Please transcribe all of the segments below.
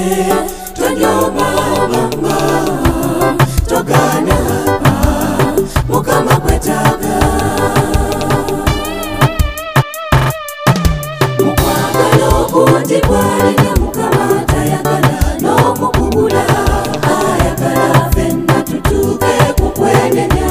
tonyoba bamba togana mukama kwetaga mukwagala okunti bwalina mukama tayagala n'omukubula ayagala fenna tutuuke kukwenenya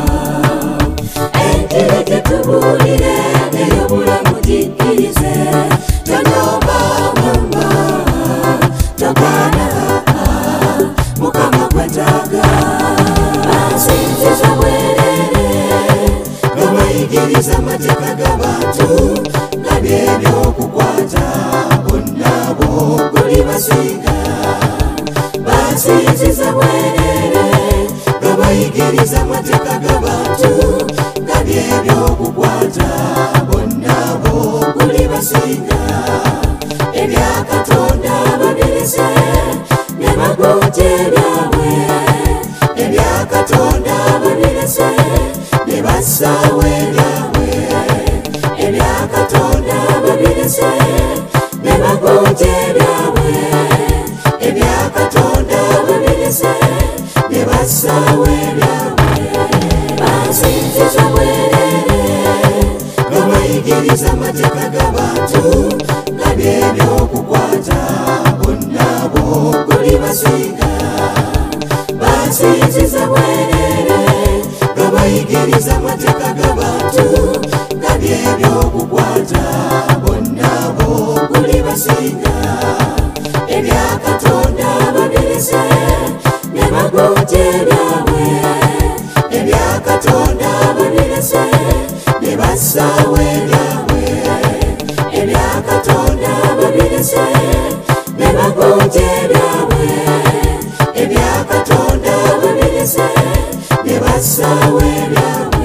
enjiri gyetubuulire ey'obulamu gikkirize tonyoba bamba togana mukama kwetaga bansinziza bwerere nga bayigiriza amateeka g'abantu nga byebyokukwata bonna b'oguli basinga bansinziza bwerere nga bayigiriza amateeka g'abantu nga byebyokukwata bonna b'oguli basinga ebya Katonda babirese ne bagoja ebyabwe ebya Katonda babirese ne bassaawo ebyabwe ebya Katonda babirese ne bagoja ebyabwe ebya Katonda babirese ne bassaawo ebyabwe bansinziza bwerere nga bayigiriza amateeka g'abantu nga byebyokukwata bonna b'oguli basinga bansinziza bwerere nga bayigiriza amateeka g'abantu nga byebyokukwata bonna b'oguli basinga ebya Katonda babirese ne bagoja ebyabwe ebya Katonda babirese ne bassaawo ebyabwe ebya Katonda babirese ne bagoja ebyabwe ebya Katonda babirese ne bassaawo ebyabwe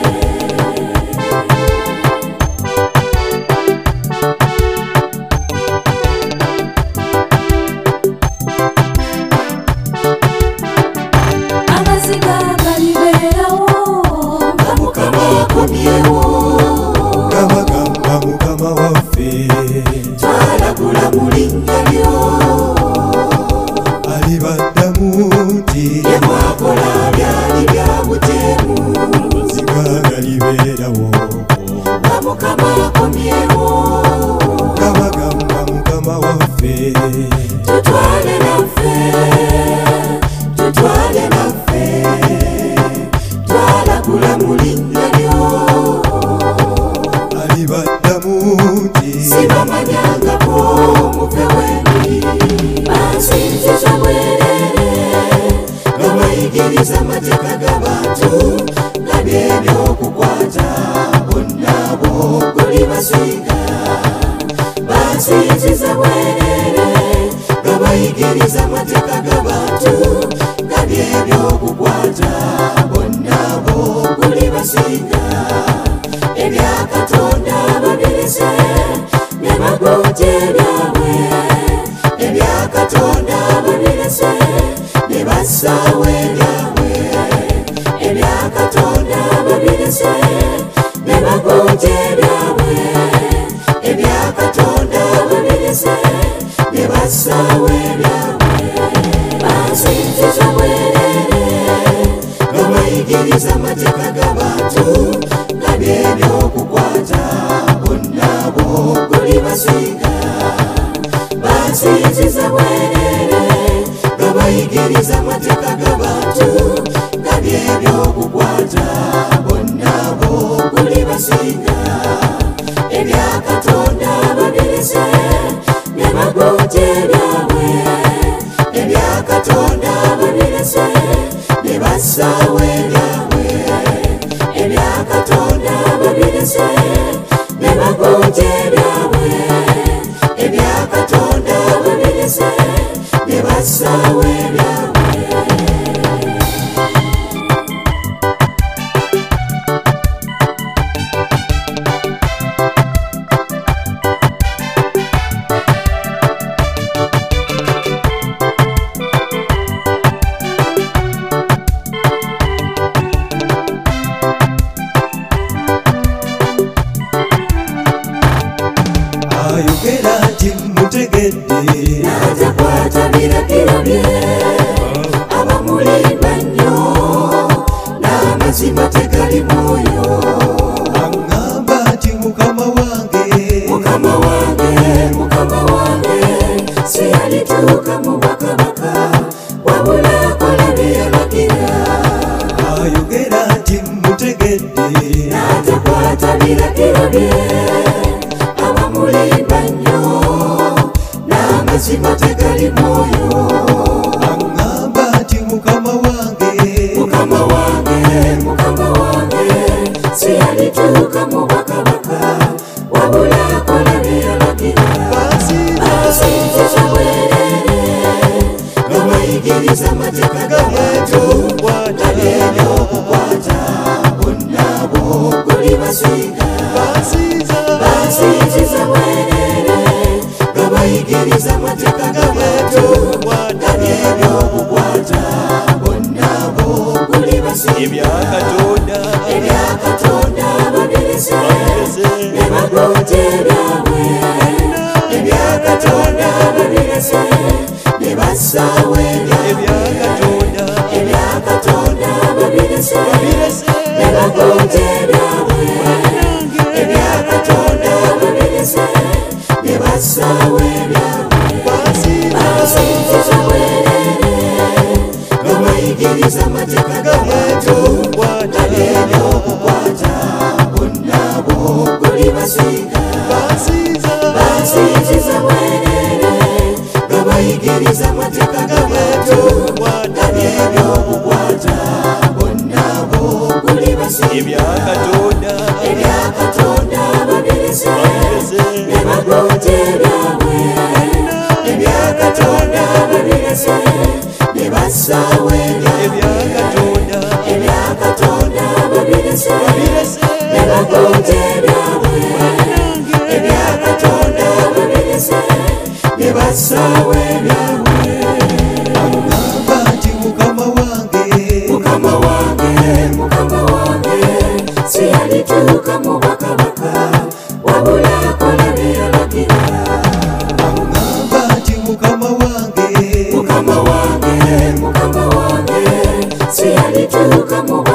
amaziga galibeerawo nga mukama akomyewo Gabagamba mukama waffe twalagula mu linnya lyo alibaddamu nti bye mwakola byali bya buteemu amaziga galibeerawo nga mukama akomyewo Gabagamba mukama waffe tutwale naffe twalagula mu linnya lyo alibaddamu nti sibamanyangako muve wendi bansinziza bwerere nga bayigiriza amateeka g'abantu nga byebyokukwata bonna b'oguli basinga bansinziza bwerere nga bayigiriza amateeka g'abantu nga byebyokukwata bonna b'oguli basinga ebya Katonda babirese ne bagoja ebyabwe ebya Katonda babirese ne bassaawo ebyabwe ebya Katonda babirese ne bagoja ebyabwe ebya Katonda babirese ne bassaawo ebyabwe bansinziza bwerere nga bayigiriza amateeka g'abantu nga byebyokukwata bonna b'oguli basinga bansinziza bwerere nga bayigiriza amateeka g'abantu nga byebyokukwata bonna b'oguli basinga ebya Katonda babirese ne bagoja ebyabwe ebya Katonda babirese ne bassaawo ebyabwe ebya Katonda babirese ne bagoja ebyabwe ebya Katonda babirese ne bassaawo ebyabwe n'amazima tegali mwoyo. aŋŋamba nti mukama wange siyalituuka mu bwakabaka wabula akola bye yalagira. ayogera nti mutegedde n'atakwata biragiro bye abamulimba nnyo n'amazima tegali mwoyo. aŋŋamba nti mukama wange siyalituuka mu bwakabaka wabula akola bye yalagira. Asinziza bwerere nga bayigiriza amateeka g'abantu gabyebyo okukwata bonna bo guli basinga. Basinziza bwerere nga bayigiriza amateeka g'abantu gabyebyo okukwata bonna bo guli basinga. Ebya Katonda babirese ne bagonjera bwe. Ebya Katonda babirese ne bassaawo ebyabwe. Ebya Katonda babirese ne bagonjera bwe. Ebya Katonda babirese ne bassaawo ebyabwe. Basinziza bwerere nga bayigiriza amateeka g'abantu gabyebyo okukwata bonna bo guli basinga. Basinziza bwerere nga bayigiriza amateeka g'abantu gabyebyo okukwata bonna bo guli basinga. Ebya Katonda babirese ne bagonjera bwe. Ebya Katonda babirese ne bassaawo ebyabwe. Ebya Katonda babirese ne bagonjera bwe. Ebya Katonda babirese ne bassaawo ebyabwe. aŋŋamba nti mukama wange siyalituuka mu bwakabaka wabula akola bye yalagira. aŋŋamba nti mukama wange siyalituuka mu